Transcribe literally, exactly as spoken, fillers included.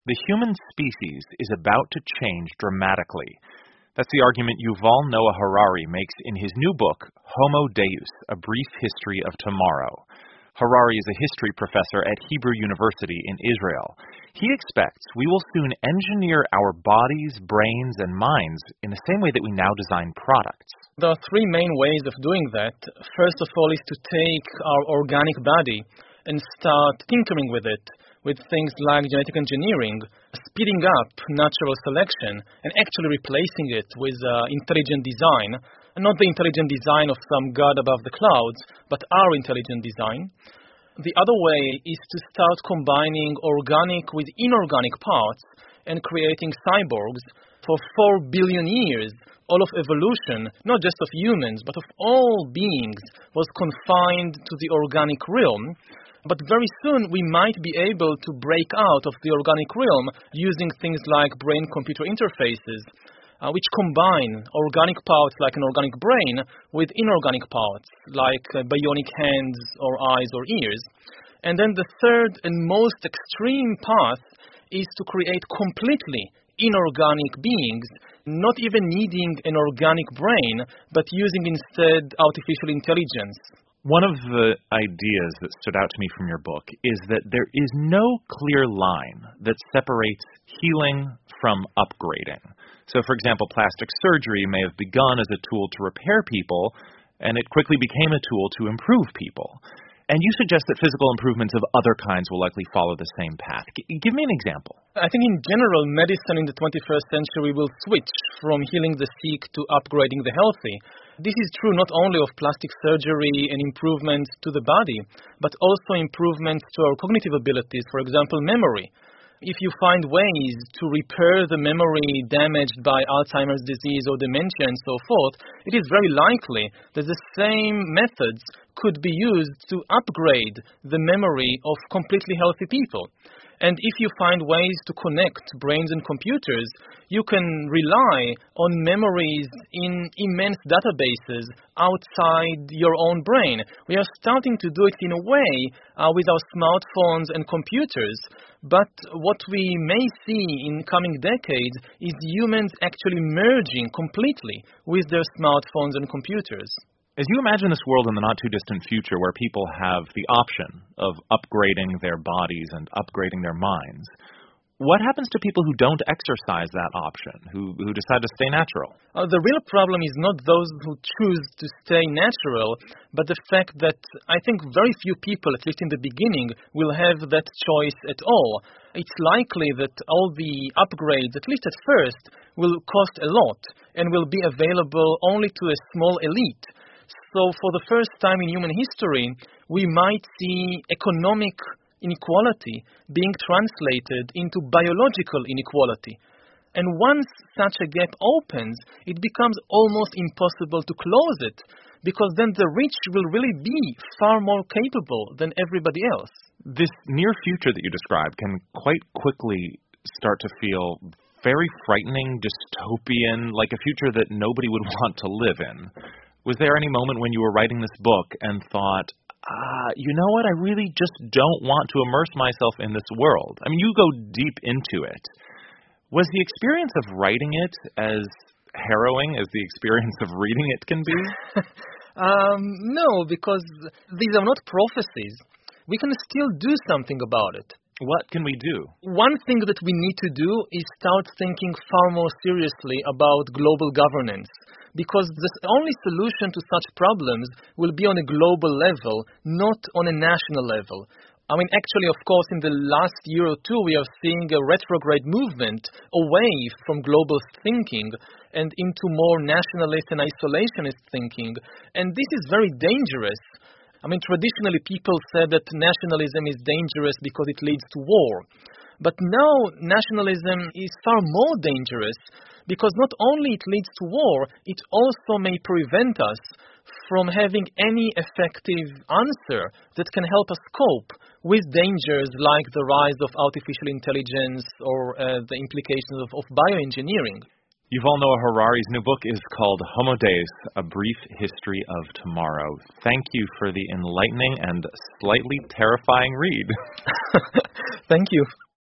The human species is about to change dramatically. That's the argument Yuval Noah Harari makes in his new book, Homo Deus, A Brief History of Tomorrow. Harari is a history professor at Hebrew University in Israel. He expects we will soon engineer our bodies, brains, and minds in the same way that we now design products. There are three main ways of doing that. First of all is to take our organic body and start tinkering with it, with things like genetic engineering, speeding up natural selection, and actually replacing it with uh, intelligent design. Not the intelligent design of some god above the clouds, but our intelligent design. The other way is to start combining organic with inorganic parts and creating cyborgs. For four billion years, all of evolution, not just of humans, but of all beings, was confined to the organic realm. But very soon we might be able to break out of the organic realm using things like brain-computer interfaces, Uh, which combine organic parts like an organic brain with inorganic parts like uh, bionic hands or eyes or ears. And then the third and most extreme path is to create completely inorganic beings, not even needing an organic brain, but using instead artificial intelligence. One of the ideas that stood out to me from your book is that there is no clear line that separates healing from upgrading. So, for example, plastic surgery may have begun as a tool to repair people, and it quickly became a tool to improve people. And you suggest that physical improvements of other kinds will likely follow the same path. G- give me an example. I think in general, medicine in the twenty-first century will switch from healing the sick to upgrading the healthy. This is true not only of plastic surgery and improvements to the body, but also improvements to our cognitive abilities, for example, memory. If you find ways to repair the memory damaged by Alzheimer's disease or dementia and so forth, it is very likely that the same methods could be used to upgrade the memory of completely healthy people. And if you find ways to connect brains and computers, you can rely on memories in immense databases outside your own brain. We are starting to do it in a way uh, with our smartphones and computers, but what we may see in coming decades is humans actually merging completely with their smartphones and computers. As you imagine this world in the not-too-distant future where people have the option of upgrading their bodies and upgrading their minds, what happens to people who don't exercise that option, who, who decide to stay natural? Uh, the real problem is not those who choose to stay natural, but the fact that I think very few people, at least in the beginning, will have that choice at all. It's likely that all the upgrades, at least at first, will cost a lot and will be available only to a small elite. So for the first time in human history, we might see economic inequality being translated into biological inequality. And once such a gap opens, it becomes almost impossible to close it, because then the rich will really be far more capable than everybody else. This near future that you describe can quite quickly start to feel very frightening, dystopian, like a future that nobody would want to live in. Was there any moment when you were writing this book and thought, ah, you know what, I really just don't want to immerse myself in this world? I mean, you go deep into it. Was the experience of writing it as harrowing as the experience of reading it can be? um, no, because these are not prophecies. We can still do something about it. What can we do? One thing that we need to do is start thinking far more seriously about global governance, because the only solution to such problems will be on a global level, not on a national level. I mean, actually, of course, in the last year or two, we are seeing a retrograde movement away from global thinking and into more nationalist and isolationist thinking, and this is very dangerous. I mean, traditionally people said that nationalism is dangerous because it leads to war. But now nationalism is far more dangerous because not only it leads to war, it also may prevent us from having any effective answer that can help us cope with dangers like the rise of artificial intelligence or uh, the implications of, of bioengineering. Yuval Noah Harari's new book is called Homo Deus, A Brief History of Tomorrow. Thank you for the enlightening and slightly terrifying read. Thank you.